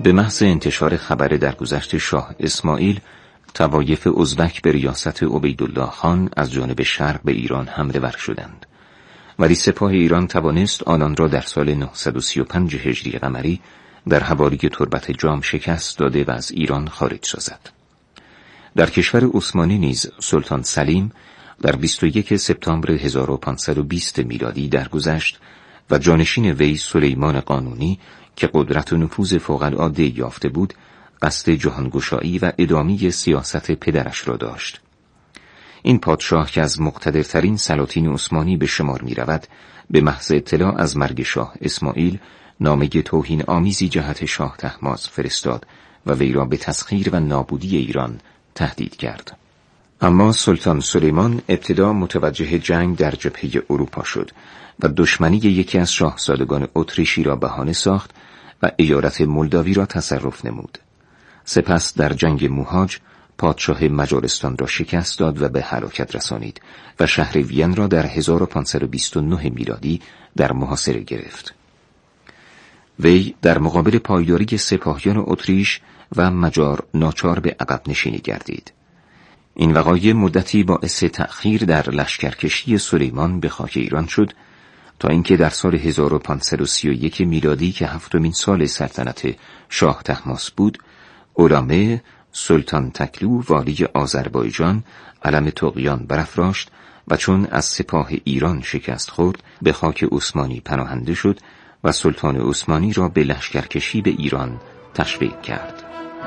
به محض انتشار خبر درگذشت شاه اسماعیل، طوایف ازبک به ریاست عبیدالله خان از جانب شرق به ایران حمله ور شدند، ولی سپاه ایران توانست آنان را در سال 935 هجری قمری در حوالی تربت جام شکست داده و از ایران خارج سازد. در کشور عثمانی نیز سلطان سلیم در 21 سپتامبر 1520 میلادی درگذشت و جانشین وی سلیمان قانونی که قدرت و نفوذ فوق‌العاده یافته بود، قصد جهانگشایی و ادامه سیاست پدرش را داشت. این پادشاه که از مقتدرترین سلاطین عثمانی به شمار می رود، به محض اطلاع از مرگ شاه اسماعیل نامه توهین آمیزی جهت شاه طهماسب فرستاد و وی را به تسخیر و نابودی ایران تهدید کرد. اما سلطان سلیمان ابتدا متوجه جنگ در جبهه اروپا شد و دشمنی یکی از شاهزادگان اتریشی را بهانه ساخت و ایالت مولداوی را تصرف نمود. سپس در جنگ موهاج پادشاه مجارستان را شکست داد و به هلاکت رسانید و شهر وین را در 1529 میلادی در محاصره گرفت. وی در مقابل پایداری سپاهیان اتریش و مجار ناچار به عقب نشینی گردید. این وقایع مدتی باعث تأخیر در لشکرکشی سلیمان به خاک ایران شد تا اینکه در سال 1531 میلادی که 7مین سال سلطنت شاه طهماسب بود، اولامه سلطان تکلو والی آذربایجان علم طغیان برافراشت و چون از سپاه ایران شکست خورد به خاک عثمانی پناهنده شد و سلطان عثمانی را به لشکرکشی به ایران تشویق کرد.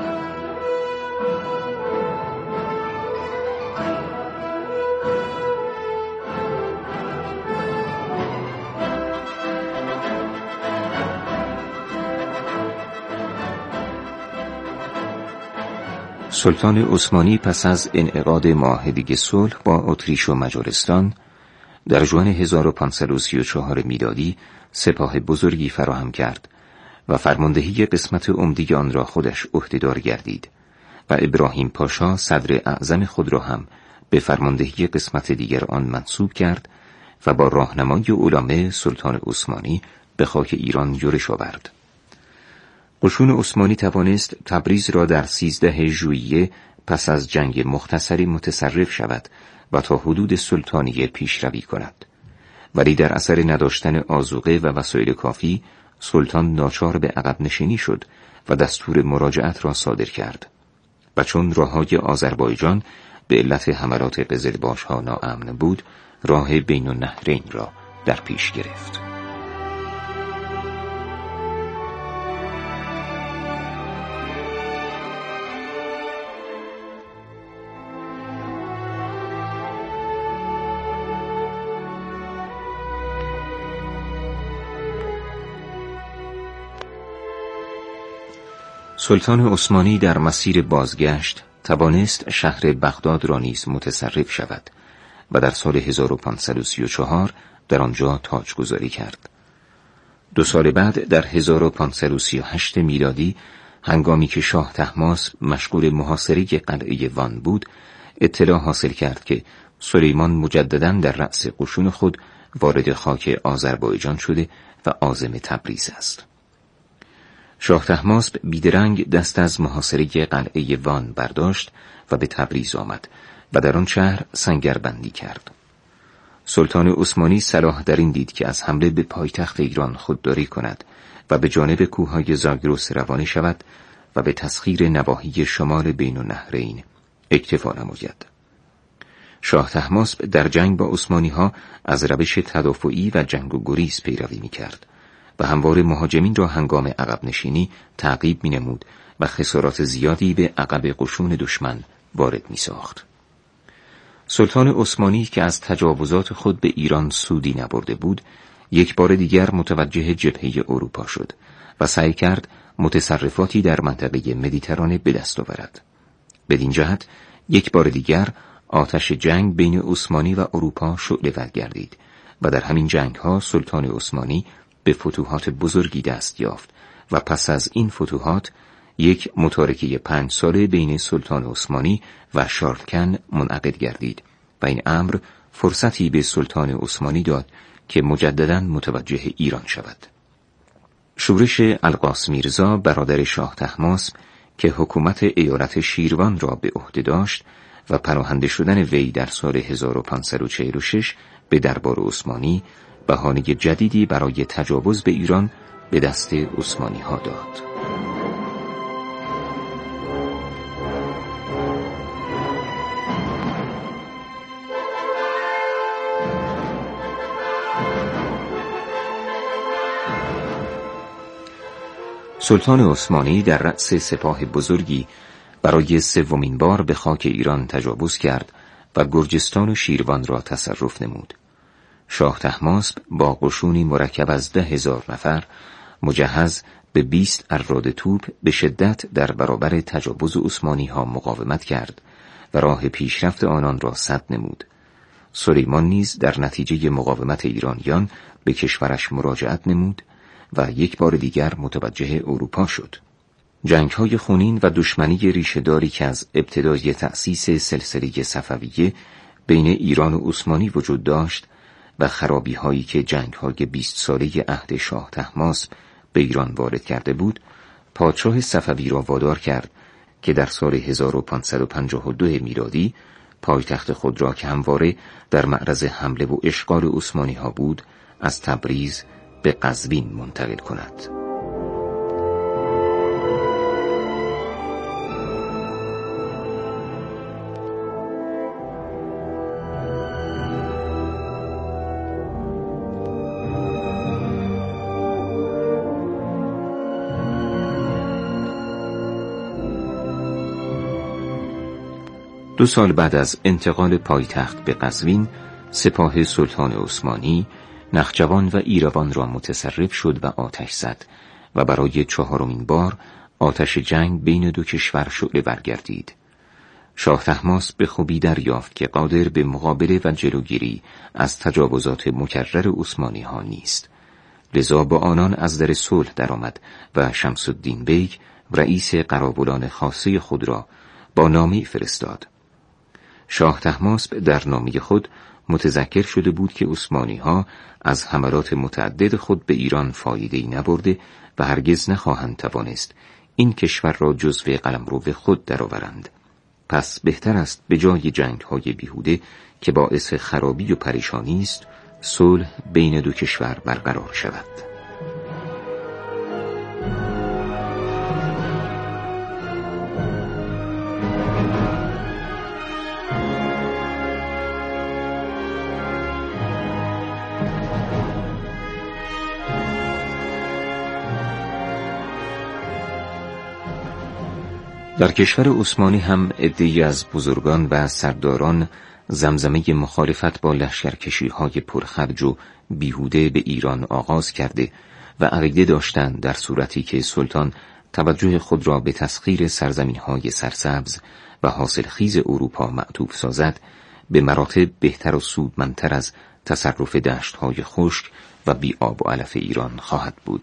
سلطان عثمانی پس از انعقاد معاهده صلح با اتریش و مجارستان در ژوئن 1534 میلادی سپاه بزرگی فراهم کرد و فرماندهی قسمت عمده آن را خودش عهدهدار گردید و ابراهیم پاشا صدر اعظم خود را هم به فرماندهی قسمت دیگر آن منصوب کرد و با راهنمای علامه سلطان عثمانی به خاک ایران یورش آورد. قشون عثمانی توانست تبریز را در 13 ژوئیه پس از جنگ مختصری متصرف شود و تا حدود سلطانیه پیشروی کند، ولی در اثر نداشتن آذوقه و وسایل کافی سلطان ناچار به عقب نشینی شد و دستور مراجعت را صادر کرد و چون راههای آذربایجان به علت حملات قزلباش‌ها ناامن بود، راه بین النهرین را در پیش گرفت. سلطان عثمانی در مسیر بازگشت توانست شهر بغداد را نیز متصرف شود و در سال 1534 در آنجا تاجگذاری کرد. 2 سال بعد در 1538 میلادی هنگامی که شاه طهماسب مشغول محاصره قلعه وان بود، اطلاع حاصل کرد که سلیمان مجدداً در رأس قشون خود وارد خاک آذربایجان شده و عازم تبریز است. شاه طهماسب بیدرنگ دست از محاصره قلعه وان برداشت و به تبریز آمد و در آن شهر سنگربندی کرد. سلطان عثمانی صلاح در این دید که از حمله به پایتخت ایران خودداری کند و به جانب کوههای زاگرس روانه شود و به تسخیر نواحی شمال بین النهرین اکتفا نماید. شاه طهماسب در جنگ با عثمانی‌ها از روش تدافعی و جنگ و گریز پیروی می‌کرد و همواره مهاجمین را هنگام عقب نشینی تعقیب می‌نمود و خسارات زیادی به عقب قشون دشمن وارد می‌ساخت. سلطان عثمانی که از تجاوزات خود به ایران سودی نبرده بود، یک بار دیگر متوجه جبهه اروپا شد و سعی کرد متصرفاتی در منطقه مدیترانه به دست آورد. بدین جهت یک بار دیگر آتش جنگ بین عثمانی و اروپا شعله‌ور گردید و در همین جنگ‌ها سلطان عثمانی به فتوحات بزرگی دست یافت و پس از این فتوحات یک متارکه 5 ساله بین سلطان عثمانی و شارلکن منعقد گردید و این امر فرصتی به سلطان عثمانی داد که مجدداً متوجه ایران شود. شورش القاس میرزا برادر شاه طهماسب که حکومت ایالت شیروان را به عهده داشت و پناهنده شدن وی در سال 1546 به دربار عثمانی بهانه جدیدی برای تجاوز به ایران به دست عثمانی ها داد. سلطان عثمانی در رأس سپاه بزرگی برای سومین بار به خاک ایران تجاوز کرد و گرجستان و شیروان را تصرف نمود. شاه طهماسب با قشونی مرکب از 10,000 نفر مجهز به 20 اراده توپ به شدت در برابر تجاوز عثمانی ها مقاومت کرد و راه پیشرفت آنان را سد نمود. سلیمان نیز در نتیجه مقاومت ایرانیان به کشورش مراجعت نمود و یک بار دیگر متوجه اروپا شد. جنگ‌های خونین و دشمنی ریشه‌داری که از ابتدای تأسیس سلسله صفویه بین ایران و عثمانی وجود داشت و خرابی‌هایی که جنگ‌های 20 ساله عهد شاه طهماسب به ایران وارد کرده بود، پادشاه صفوی را وادار کرد که در سال 1552 میلادی پایتخت خود را که همواره در معرض حمله و اشغال عثمانی‌ها بود، از تبریز به قزوین منتقل کند. دو سال بعد از انتقال پایتخت به قزوین، سپاه سلطان عثمانی نخجوان و ایروان را متصرف شد و آتش زد و برای 4مین بار آتش جنگ بین دو کشور شعله برگردید. شاه طهماسب به خوبی دریافت که قادر به مقابله و جلوگیری از تجاوزات مکرر عثمانی ها نیست. لذا با آنان از در صلح درآمد و شمس الدین بیگ رئیس قرابلان خاصه خود را با نامه‌ای فرستاد. شاه طهماسب در نامه خود متذکر شده بود که عثمانی ها از حملات متعدد خود به ایران فایده‌ای نبرده و هرگز نخواهند توانست این کشور را جزو قلمرو خود درآورند. پس بهتر است به جای جنگ‌های بیهوده که باعث خرابی و پریشانی است، صلح بین دو کشور برقرار شود. در کشور عثمانی هم عده‌ای از بزرگان و سرداران زمزمه مخالفت با لشکرکشی‌های پرخرج و بیهوده به ایران آغاز کرده و عقیده داشتند در صورتی که سلطان توجه خود را به تسخیر سرزمین‌های سرسبز و حاصلخیز اروپا معطوف سازد، به مراتب بهتر و سودمندتر از تصرف دشت‌های خشک و بی آب و علف ایران خواهد بود.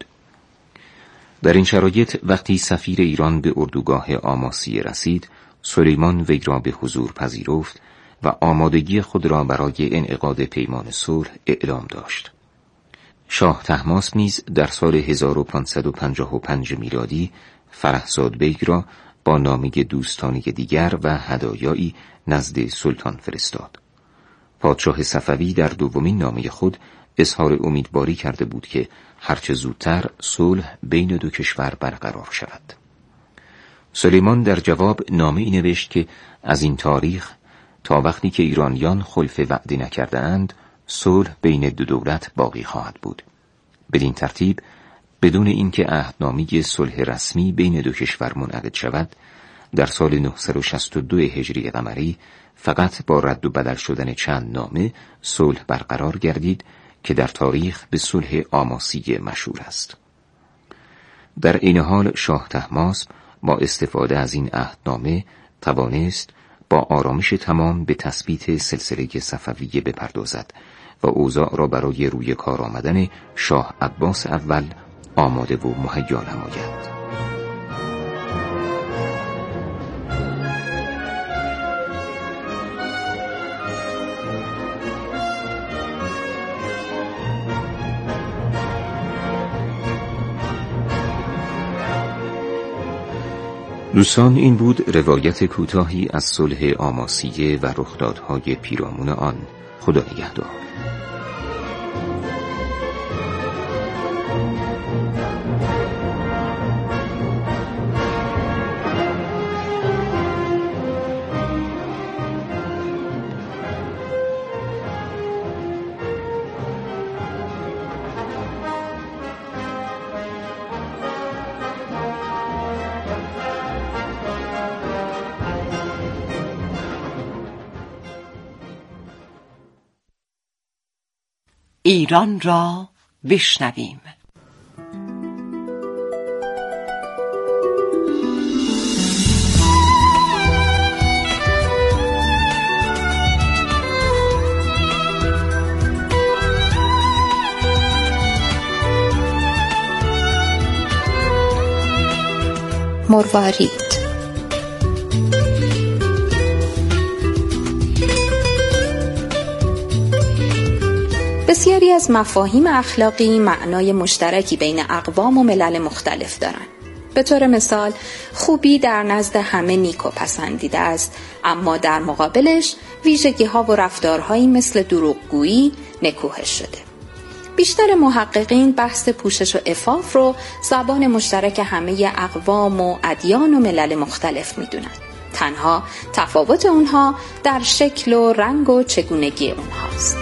در این شرایط وقتی سفیر ایران به اردوگاه آماسیه رسید، سلیمان وی را به حضور پذیرفت و آمادگی خود را برای انعقاد پیمان صلح اعلام داشت. شاه طهماسب نیز در سال 1555 میلادی فرهزاد بیگ را با نامه دوستانه دیگر و هدایایی نزد سلطان فرستاد. پادشاه صفوی در دومین نامه خود اظهار امیدواری کرده بود که هرچه زودتر صلح بین دو کشور برقرار شود. سلیمان در جواب نامه‌ای نوشت که از این تاریخ تا وقتی که ایرانیان خلف وعده نکرده اند، صلح بین دو دولت باقی خواهد بود. بدین ترتیب بدون اینکه عهدنامه صلح رسمی بین دو کشور منعقد شود، در سال 962 هجری قمری فقط با رد و بدل شدن چند نامه صلح برقرار گردید که در تاریخ به صلح آماسیه مشهور است. در این حال شاه طهماسب با استفاده از این عهدنامه توانست با آرامش تمام به تثبیت سلسله صفویه بپردازد و اوضاع را برای روی کار آمدن شاه عباس اول آماده و مهیا نماید. دوستان، این بود روایت کوتاهی از صلح آماسیه و رخدادهای پیرامون آن. خدا نگهدار. ایران را بشنویم. مروارید. بسیاری از مفاهیم اخلاقی معنای مشترکی بین اقوام و ملل مختلف دارند. به طور مثال، خوبی در نزد همه نیک و پسندیده است، اما در مقابلش ویژگی‌ها و رفتارهایی مثل دروغگویی نکوهش شده. بیشتر محققین بحث پوشش و عفاف رو زبان مشترک همه اقوام و ادیان و ملل مختلف می‌دونند. تنها تفاوت اونها در شکل و رنگ و چگونگی اونهاست.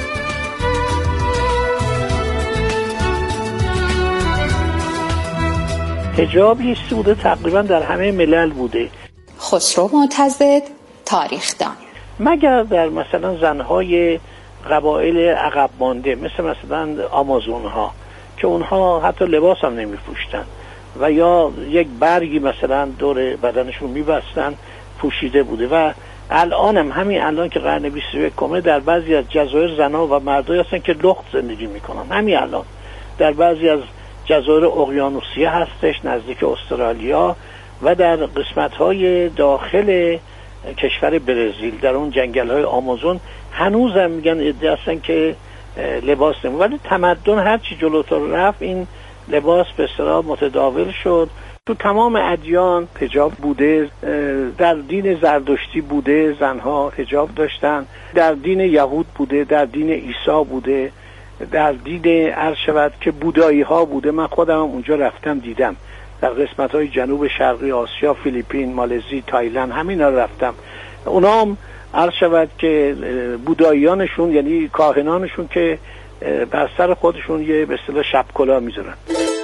حجاب یه سوده تقریبا در همه ملل بوده. خسرو معتضد، تاریخدان. مگر در مثلا زنهای قبایل عقب مانده مثلا آمازون ها که اونها حتی لباس هم نمی پوشتن و یا یک برگی مثلا دور بدنشون می بستن پوشیده بوده. و الان هم همین الان که قرن 21 در بعضی از جزایر زنها و مردایی هستن که لخت زندگی میکنن. همین الان در بعضی از جزایر اقیانوسیه هستش نزدیک استرالیا و در قسمت‌های داخل کشور برزیل در اون جنگل‌های آمازون هنوزم میگن عده هستن که لباس نمون. ولی تمدن هرچی جلوتر رفت این لباس به اصطلاح متداول شد. تو تمام ادیان حجاب بوده، در دین زردشتی بوده زنها حجاب داشتن، در دین یهود بوده، در دین عیسی بوده، در دین عرض شود که بودایی ها بوده. من خودم اونجا رفتم دیدم در قسمت های جنوب شرقی آسیا، فیلیپین، مالزی، تایلند، همینا رفتم. اونا هم عرض شود که بوداییانشون یعنی کاهنانشون که بر سر خودشون یه به اصطلاح شب کلاه میذارن.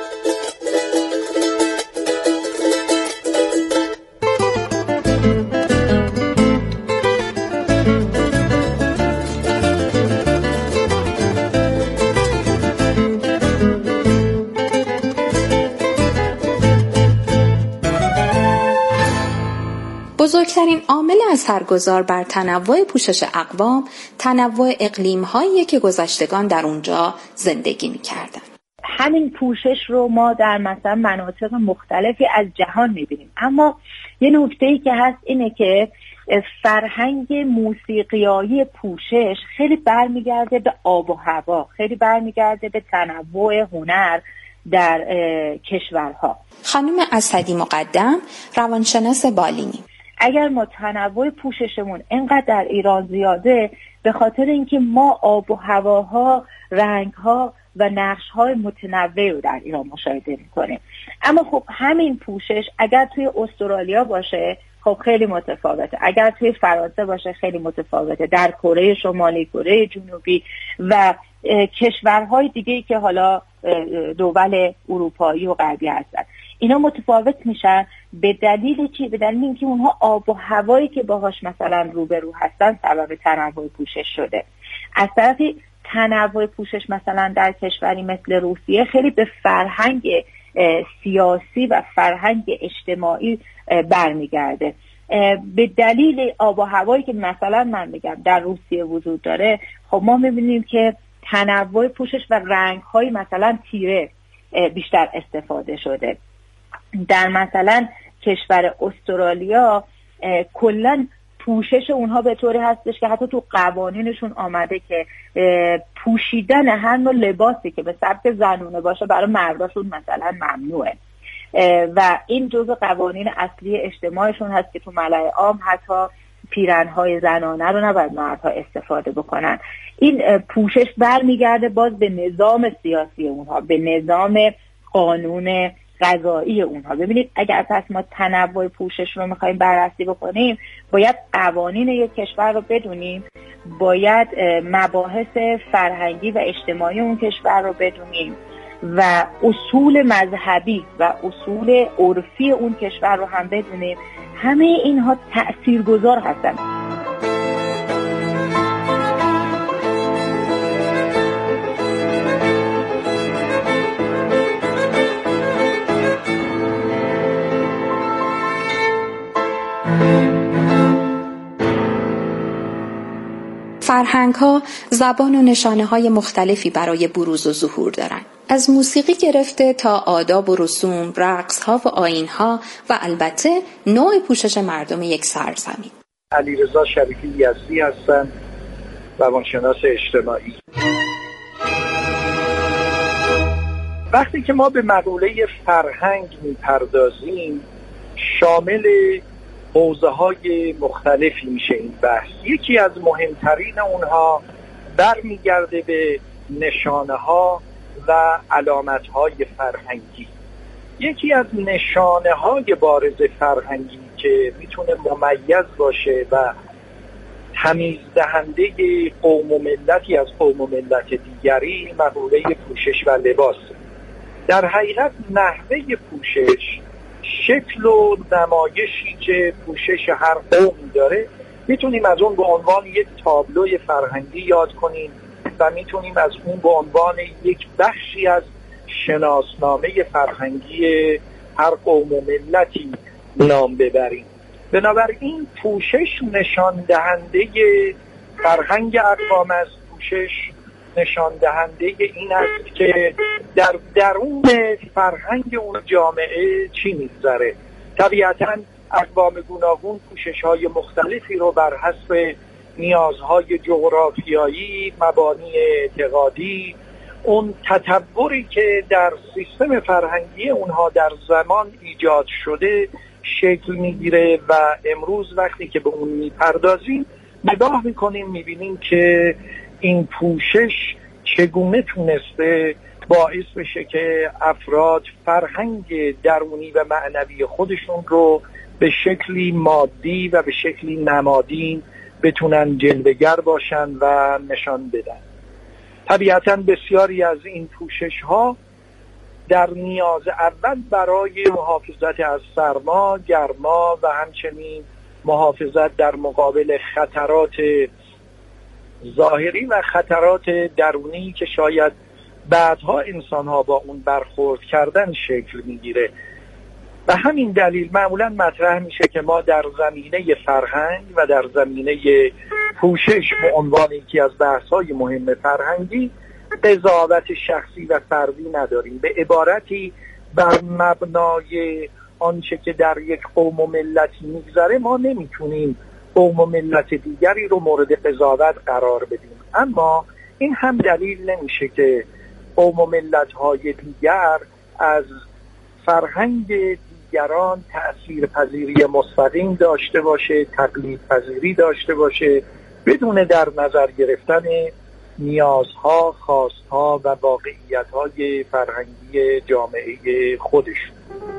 بزرگترین عامل اثرگذار بر تنوع پوشش اقوام، تنوع اقلیم‌هایی که گذشتگان در اونجا زندگی می‌کردند. همین پوشش رو ما در مثلا مناطق مختلفی از جهان می‌بینیم. اما یه نکته‌ای که هست اینه که فرهنگ موسیقیایی پوشش خیلی برمیگرده به آب و هوا، خیلی برمیگرده به تنوع هنر در کشورها. خانم اسدی مقدم، روانشناس بالینی: اگر ما تنوع پوششمون اینقدر در ایران زیاده به خاطر اینکه ما آب و هواها، رنگها و نقشهای متنوعی رو در ایران مشاهده میکنیم. اما خب همین پوشش اگر توی استرالیا باشه خب خیلی متفاوته، اگر توی فرانسه باشه خیلی متفاوته، در کره شمالی، کره جنوبی و کشورهای دیگه‌ای که حالا دول اروپایی و غربی هستن، اینا متفاوت میشن. به دلیل چی؟ به دلیل اینکه اونها آب و هوایی که باهاش مثلا روبرو هستن سبب تنوع پوشش شده. از طرفی تنوع پوشش مثلا در کشوری مثل روسیه خیلی به فرهنگ سیاسی و فرهنگ اجتماعی برمیگرده. به دلیل آب و هوایی که مثلا من میگم در روسیه وجود داره، خب ما میبینیم که تنوع پوشش و رنگ‌های مثلا تیره بیشتر استفاده شده. در مثلا کشور استرالیا کلن پوشش اونها به طوری هستش که حتی تو قوانینشون آمده که پوشیدن هر نوع لباسی که به سبک زنونه باشه برای مرداشون مثلا ممنوعه. و این جزء قوانین اصلی اجتماعشون هست که تو ملأ عام حتی پیرنهای زنانه رو نباید مردها استفاده بکنن. این پوشش برمیگرده باز به نظام سیاسی اونها، به نظام قانون قضایی اونها. ببینید اگر پس ما تنوع پوشش رو میخوایم بررسی بکنیم، باید قوانین یک کشور رو بدونیم، باید مباحث فرهنگی و اجتماعی اون کشور رو بدونیم و اصول مذهبی و اصول عرفی اون کشور رو هم بدونیم. همه اینها تأثیرگذار هستند. فرهنگ‌ها زبان و نشانه‌های مختلفی برای بروز و ظهور دارند. از موسیقی گرفته تا آداب و رسوم، رقص‌ها و آیین‌ها و البته نوع پوشش مردم یک سرزمین. علیرضا شریفی یزدی هستم، روانشناس اجتماعی. وقتی که ما به مقوله فرهنگ میپردازیم، شامل حوزه‌های مختلفی میشه این بحث. یکی از مهمترین اونها برمیگرده به نشانه‌ها و علامت‌های فرهنگی. یکی از نشانه‌های بارز فرهنگی که میتونه ممیز باشه و تمیز دهنده قوم و ملتی از قوم و ملت دیگری، مقوله پوشش و لباس. در حقیقت نحوه پوشش، شکل و نمایشی که پوشش هر قوم داره، میتونیم از اون به عنوان یک تابلوی فرهنگی یاد کنیم و میتونیم از اون به عنوان یک بخشی از شناسنامه فرهنگی هر قوم و ملتی نام ببریم. بنابراین پوشش نشان دهنده فرهنگ اقوام است. پوشش نشان دهنده این است که در درون فرهنگ اون جامعه چی می‌گذره. طبیعتاً اقوام گوناگون پوشش‌های مختلفی رو بر حسب نیازهای جغرافیایی، مبانی اعتقادی، اون تطوری که در سیستم فرهنگی اونها در زمان ایجاد شده شکل میگیره و امروز وقتی که به اون میپردازیم نگاه میکنیم میبینیم که این پوشش چگونه تونسته باعث بشه که افراد فرهنگ درونی و معنوی خودشون رو به شکلی مادی و به شکلی نمادین بتونن جلوه‌گر باشن و نشان بدن. طبیعتاً بسیاری از این پوشش ها در نیاز اول برای محافظت از سرما، گرما و همچنین محافظت در مقابل خطرات ظاهری و خطرات درونی که شاید بعدها انسان ها با اون برخورد کردن شکل میگیره. و همین دلیل معمولا مطرح میشه که ما در زمینه فرهنگ و در زمینه پوشش به عنوان یکی از بحث‌های مهم فرهنگی قضاوت شخصی و فردی نداریم. به عبارتی بر مبنای آنچه که در یک قوم و ملتی میگذره ما نمیتونیم قوم و ملت دیگری رو مورد قضاوت قرار بدیم. اما این هم دلیل نمیشه که قوم و ملت‌های دیگر از فرهنگ دیگران تأثیر پذیری مستقیم داشته باشه، تقلید پذیری داشته باشه، بدون در نظر گرفتن نیازها، خواستها و واقعیت‌های فرهنگی جامعه خودشون.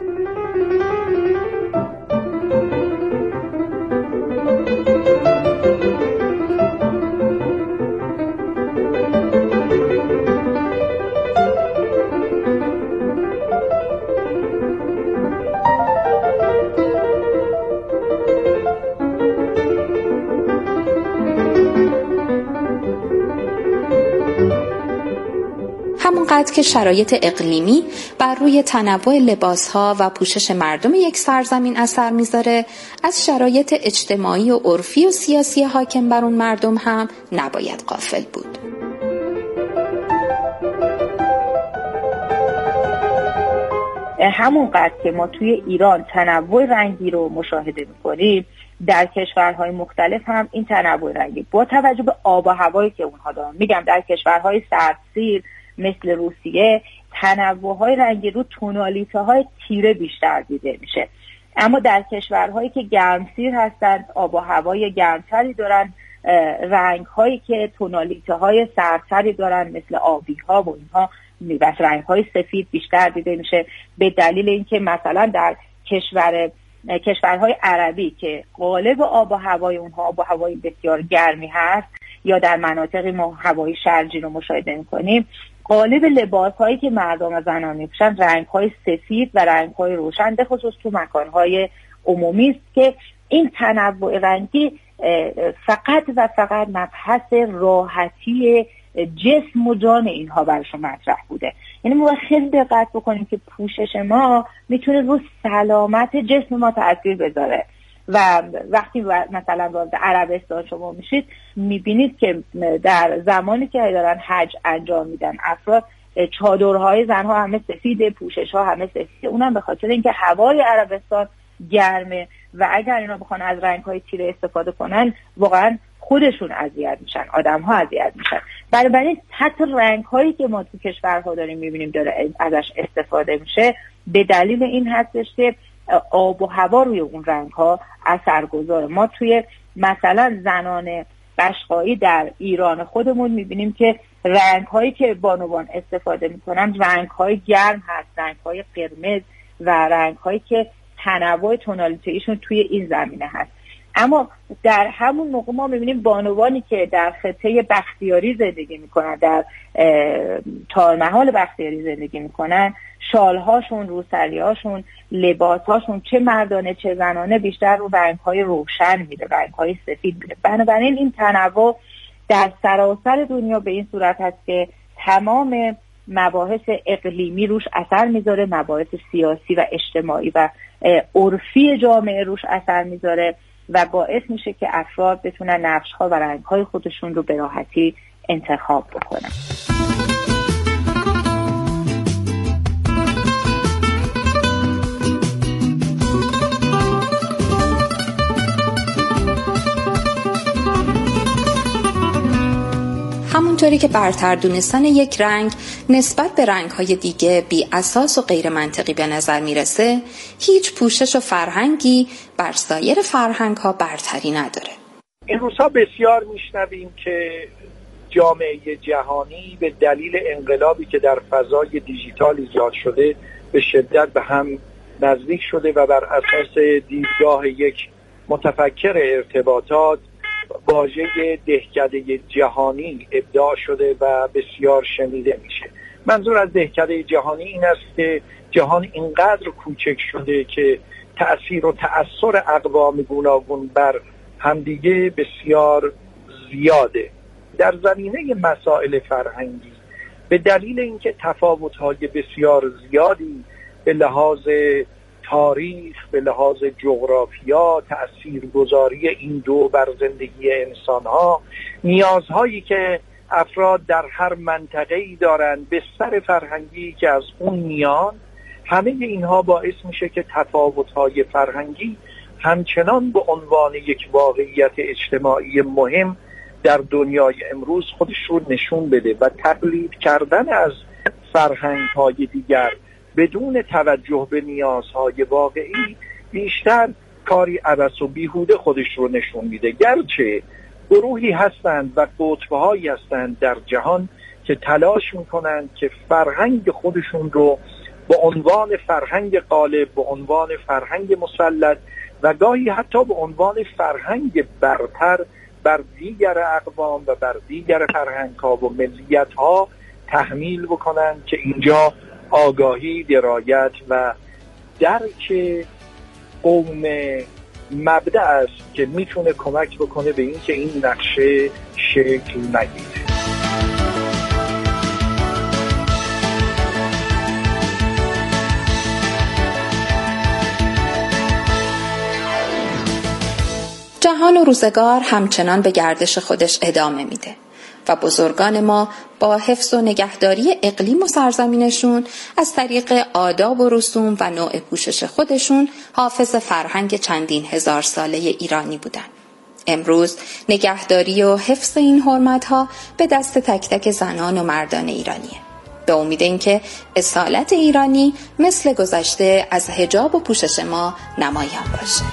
همونقدر که شرایط اقلیمی بر روی تنوع لباسها و پوشش مردم یک سرزمین اثر میذاره، از شرایط اجتماعی و عرفی و سیاسی حاکم بر اون مردم هم نباید غافل بود. همونقدر که ما توی ایران تنوع رنگی رو مشاهده میکنیم، در کشورهای مختلف هم این تنوع رنگی با توجه به آب و هوایی که اونها دارن، میگم در کشورهای سردسیر مثل روسیه تنوع‌های رنگی رو تونالیته‌های تیره بیشتر دیده میشه. اما در کشورهایی که گرمسیر هستند، آب و هوای گرمتری دارن، رنگ‌هایی که تونالیته‌های سردتری دارن مثل آبی‌ها و اینها و رنگ‌های سفید بیشتر دیده میشه، به دلیل اینکه مثلا در کشورهای عربی که غالب آب و هوای اونها آب و هوای بسیار گرمی هست، یا در مناطقی ما هوای شرجی رو مشاهده می‌کنیم، غالب لباس‌هایی که مردم و زنان می‌پوشن رنگ‌های سفید و رنگ‌های روشن، به خصوص تو مکان‌های عمومی است که این تنوع رنگی فقط و فقط مبحث راحتی جسم و جان اینها براشون مطرح بوده. یعنی ما خیلی دقت بکنیم که پوشش ما میتونه رو سلامت جسم ما تأثیر بذاره و وقتی مثلا وارد عربستان شما میشید میبینید که در زمانی که دارن حج انجام میدن افراد چادرهای زنها همه سفیده، پوشش‌ها همه سفیده، اونم به خاطر اینکه هوای عربستان گرمه و اگر اینا بخوان از رنگ‌های تیره استفاده کنن واقعا خودشون اذیت میشن، آدم‌ها اذیت میشن. بنابراین حتی رنگ‌هایی که ما تو کشورها داریم میبینیم داره ازش استفاده میشه به دلیل این هستش که آب و هوا روی اون رنگ‌ها اثرگذاره. ما توی مثلا زنان قشقایی در ایران خودمون میبینیم که رنگ‌هایی که بانوان استفاده میکنن رنگ‌های گرم هست، رنگ‌های قرمز و رنگ‌هایی که تنوع تونالیتیشون توی این زمینه هست. اما در همون موقع ما میبینیم بانوانی که در خطه بختیاری زندگی میکنن، در تارمحال بختیاری زندگی میکنن، شالهاشون، روسریهاشون، لباسهاشون چه مردانه چه زنانه بیشتر رو رنگ‌های روشن میده، رنگ‌های سفید میده. بنابراین این تنوع در سراسر دنیا به این صورت هست که تمام مباحث اقلیمی روش اثر میذاره، مباحث سیاسی و اجتماعی و عرفی جامعه روش اثر میذاره و باعث میشه که افراد بتونن نقش‌ها و رنگ‌های خودشون رو به راحتی انتخاب بکنن. همونطوری که برتر دونستن یک رنگ نسبت به رنگ‌های دیگه بی اساس و غیر منطقی به نظر میرسه، هیچ پوشش و فرهنگی بر سایر فرهنگ‌ها برتری نداره. این روزها بسیار میشنویم که جامعه جهانی به دلیل انقلابی که در فضای دیجیتال ایجاد شده به شدت به هم نزدیک شده و بر اساس دیدگاه یک متفکر ارتباطات واژه دهکده جهانی ابداع شده و بسیار شنیده میشه. منظور از دهکده جهانی این است که جهان اینقدر کوچک شده که تأثیر و تأثیر اقوام گوناگون بر همدیگه بسیار زیاده. در زمینه مسائل فرهنگی به دلیل اینکه تفاوت‌های بسیار زیادی به لحاظ تاریخ، به لحاظ جغرافیا، تأثیرگذاری این دو بر زندگی انسان‌ها، نیازهایی که افراد در هر منطقه‌ای دارن، بستر فرهنگی که از اون میان، همه اینها باعث میشه که تفاوت‌های فرهنگی همچنان به عنوان یک واقعیت اجتماعی مهم در دنیای امروز خودش رو نشون بده و تقلید کردن از فرهنگ‌های دیگر بدون توجه به نیازهای واقعی بیشتر کاری عبث و بیهوده خودش رو نشون میده. گرچه گروهی هستند و قطب‌هایی هستند در جهان که تلاش میکنند که فرهنگ خودشون رو به عنوان فرهنگ غالب، به عنوان فرهنگ مسلط و گاهی حتی به عنوان فرهنگ برتر بر دیگر اقوام و بر دیگر فرهنگ‌ها و ملیت‌ها تحمیل بکنند که اینجا آگاهی، درایت و درک قوم مبدأ است که میتونه کمک بکنه به این که این نقشه شکل نگیره. جهان و روزگار همچنان به گردش خودش ادامه میده و بزرگان ما با حفظ و نگهداری اقلیم و سرزمینشون از طریق آداب و رسوم و نوع پوشش خودشون حافظ فرهنگ چندین هزار ساله ایرانی بودن. امروز نگهداری و حفظ این حرمت‌ها به دست تک تک زنان و مردان ایرانیه. به امید اینکه اصالت ایرانی مثل گذشته از حجاب و پوشش ما نمایان باشه.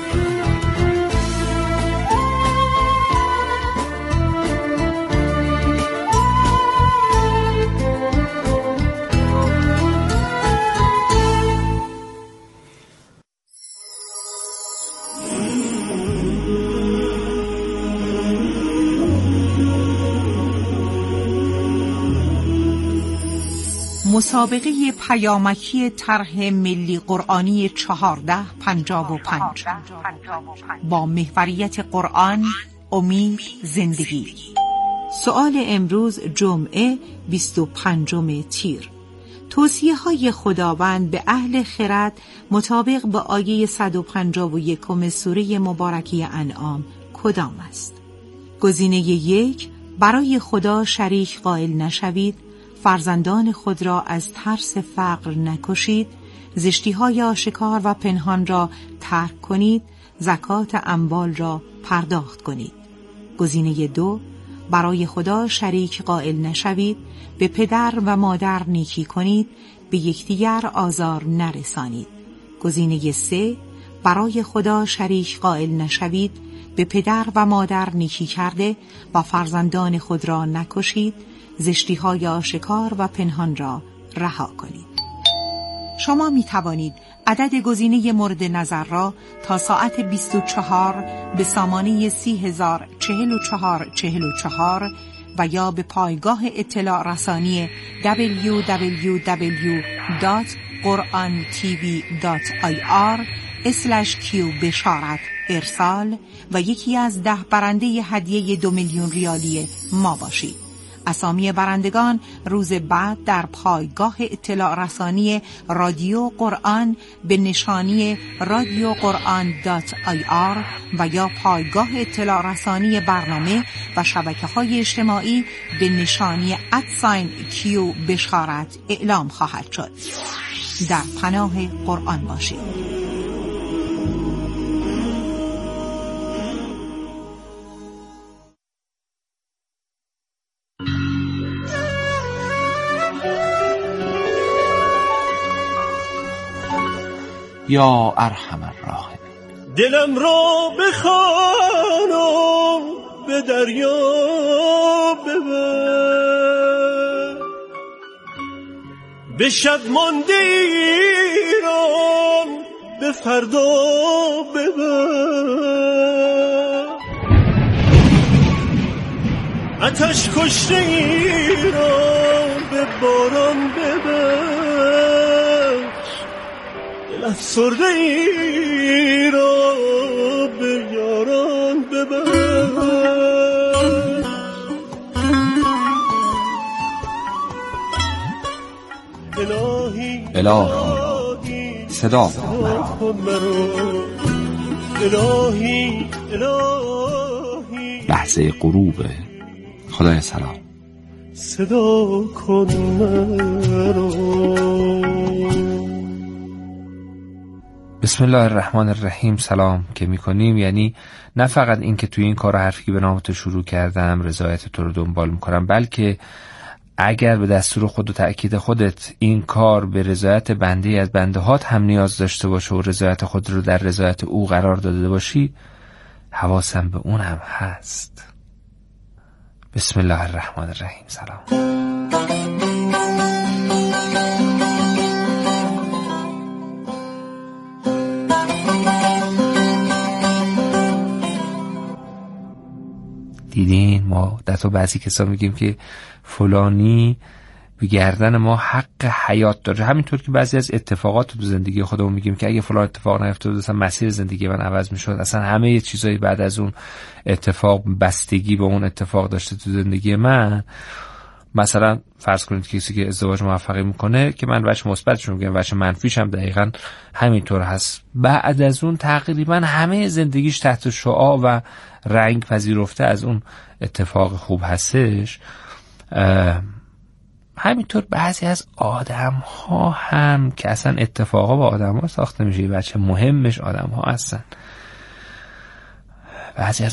مسابقه پیامکی طرح ملی قرآنی 1455 با محوریت قرآن، امید، زندگی. سؤال امروز جمعه 25 تیر. توصیه های خداوند به اهل خرد مطابق با آیه 151 سوره مبارکه انعام کدام است؟ گزینه 1: برای خدا شریک قائل نشوید، فرزندان خود را از ترس فقر نکشید، زشتی‌های آشکار و پنهان را ترک کنید، زکات اموال را پرداخت کنید. گزینه 2: برای خدا شریک قائل نشوید، به پدر و مادر نیکی کنید، به یکدیگر آزار نرسانید. گزینه 3: برای خدا شریک قائل نشوید، به پدر و مادر نیکی کرده و فرزندان خود را نکشید، زشتی‌های آشکار و پنهان را رها کنید. شما می توانید عدد گزینه مورد نظر را تا ساعت 24 به سامانه 30,044 و یا به پایگاه اطلاع رسانی www.qurantv.ir/q بشارت ارسال و یکی از 10 برنده هدیه 2 میلیون ریالی ما باشید. اسامی برندگان روز بعد در پایگاه اطلاع رسانی رادیو قرآن به نشانی radioquran.ir و یا پایگاه اطلاع رسانی برنامه و شبکه‌های اجتماعی به نشانی @q بشارت اعلام خواهد شد. در پناه قرآن باشید. یا ارحم الراحمین. دلم را بخوانم به دریا ببر، به شب مانده ایران به فردا ببر، آتش کشته ایران به باران ببر، افسرده ای را به یاران ببر. الهی صدا کن مرا، لحظه غروب. خدای سلام صدا کن مرا. بسم الله الرحمن الرحیم. سلام که میکنیم یعنی نه فقط این که توی این کار حرفی که به نام تو شروع کردم رضایت تو رو دنبال میکنم، بلکه اگر به دستور خود و تأکید خودت این کار به رضایت بنده از بنده هات هم نیاز داشته باشه و رضایت خود رو در رضایت او قرار داده باشی، حواسم به اون هم هست. بسم الله الرحمن الرحیم. سلام. دیدین ما در تو بعضی کسا میگیم که فلانی به گردن ما حق حیات داره، همینطور که بعضی از اتفاقات تو زندگی خودمون میگیم که اگه فلان اتفاق نیفتاد اصلا مسیر زندگی من عوض میشد، اصلا همه چیزایی بعد از اون اتفاق بستگی به اون اتفاق داشته تو زندگی من. مثلا فرض کنید کسی که ازدواج موفقی میکنه که من وجه مثبتش میگم، وجه منفیش هم دقیقاً همینطور هست، بعد از اون تقریبا همه زندگیش تحت شعاع و رنگ پذیرفته از اون اتفاق خوب هستش. همینطور بعضی از آدم ها هم که اصلا اتفاقا با آدم ها ساخته میشه، بچه مهمش آدم ها هستن. بعضی از